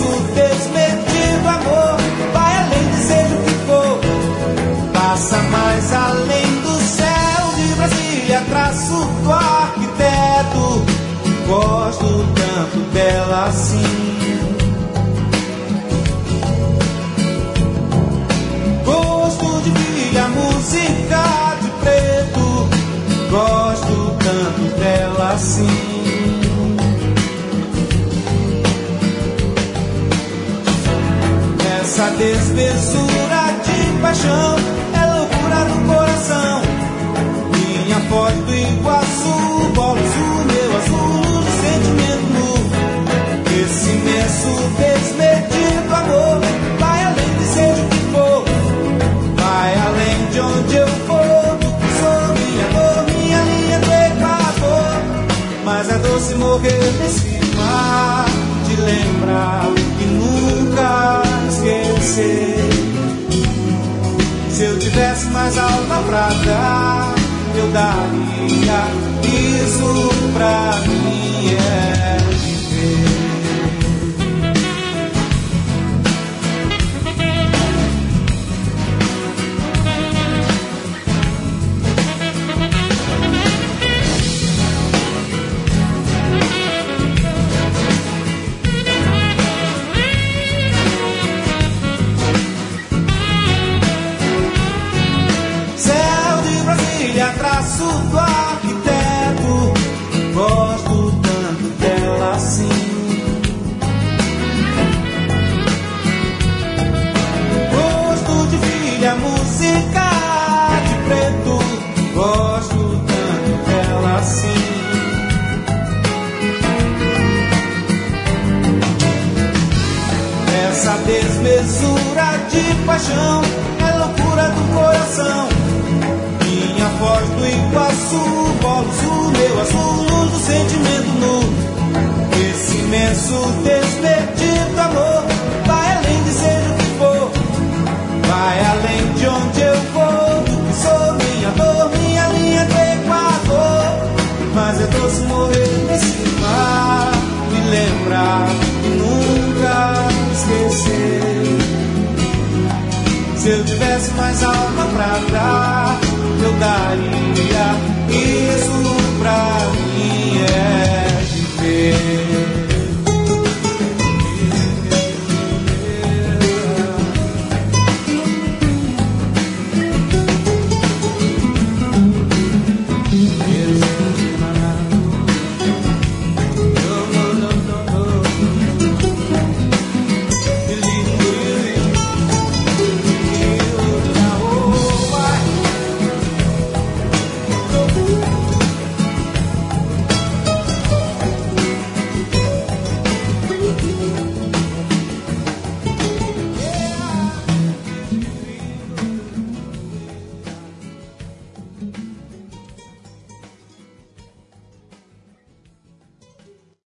desmedido amor vai além, desejo que for, passa mais além do céu de Brasília, traço do arquiteto. Gosto tanto dela assim. Gosto de filha, música de preto. Gosto tanto dela assim. Essa desmesura de paixão é loucura do coração. Minha foz do Iguaçu, bola azul, meu azul, luz de sentimento nu. Esse imenso desmedido amor vai além, desejo que for, vai além de onde eu for, do que sou, minha dor, minha linha do Equador. Mas é doce morrer nesse mar, de lembrar e nunca esquecer. Se eu tivesse mais alma pra dar, eu daria. Isso pra mim é viver. Traço do arquiteto, gosto tanto dela assim. Gosto de filha, música de preto, gosto tanto dela assim. Essa desmesura de paixão é loucura do coração. Minha voz do Iguaçu, polo sul, meu azul, luz do sentimento nu. Esse imenso desmedido amor vai além, desejo que for, vai além de onde eu vou, do que sou, minha dor, minha linha do Equador. Mas é doce morrer nesse mar, me lembrar e nunca esquecer. Se eu tivesse mais alma pra dar, eu daria.